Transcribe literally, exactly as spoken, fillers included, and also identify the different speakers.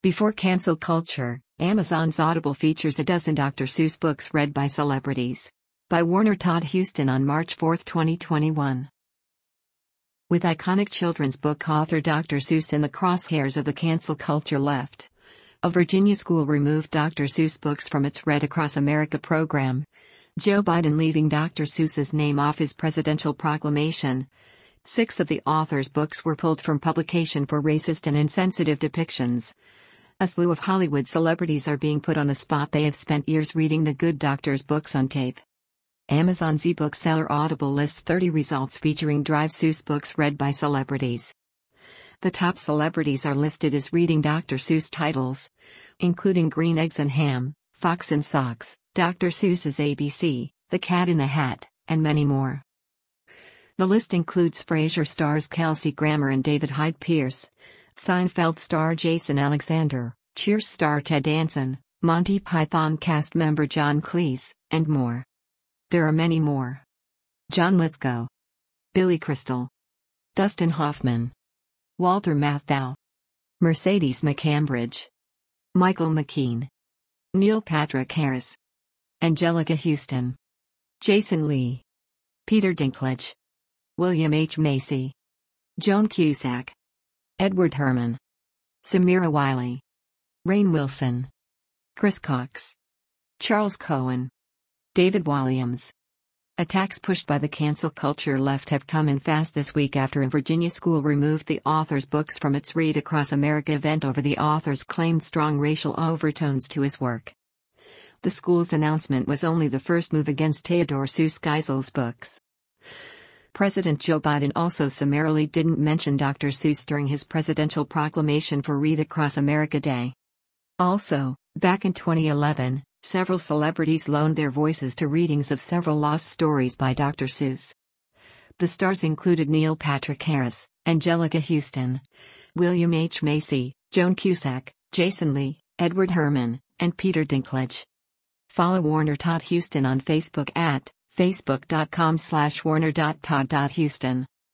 Speaker 1: Before cancel culture, Amazon's Audible features a dozen Doctor Seuss books read by celebrities. By Warner Todd Huston on March fourth, twenty twenty-one. With iconic children's book author Doctor Seuss in the crosshairs of the cancel culture left, a Virginia school removed Doctor Seuss books from its Read Across America program. Joe Biden leaving Doctor Seuss's name off his presidential proclamation. Six of the author's books were pulled from publication for racist and insensitive depictions. A slew of Hollywood celebrities are being put on the spot. They have spent years reading the Good Doctor's books on tape. Amazon's ebook seller Audible lists thirty results featuring Drive Seuss books read by celebrities. The top celebrities are listed as reading Doctor Seuss titles, including Green Eggs and Ham, Fox and Socks, Doctor Seuss's A B C, The Cat in the Hat, and many more. The list includes Frasier stars Kelsey Grammer and David Hyde Pierce, Seinfeld star Jason Alexander, Cheers star Ted Danson, Monty Python cast member John Cleese, and more. There are many more. John Lithgow, Billy Crystal, Dustin Hoffman, Walter Matthau, Mercedes McCambridge, Michael McKean, Neil Patrick Harris, Angelica Houston, Jason Lee, Peter Dinklage, William H. Macy, Joan Cusack, Edward Herrmann, Samira Wiley, Rainn Wilson, Chris Cox, Charles Cohen, David Walliams. Attacks pushed by the cancel culture left have come in fast this week after a Virginia school removed the author's books from its Read Across America event over the author's claimed strong racial overtones to his work. The school's announcement was only the first move against Theodore Seuss Geisel's books. President Joe Biden also summarily didn't mention Doctor Seuss during his presidential proclamation for Read Across America Day. Also, back in twenty eleven, several celebrities loaned their voices to readings of several lost stories by Doctor Seuss. The stars included Neil Patrick Harris, Angelica Houston, William H. Macy, Joan Cusack, Jason Lee, Edward Herrmann, and Peter Dinklage. Follow Warner Todd Huston on Facebook at facebook dot com slash warner dot todd dot huston.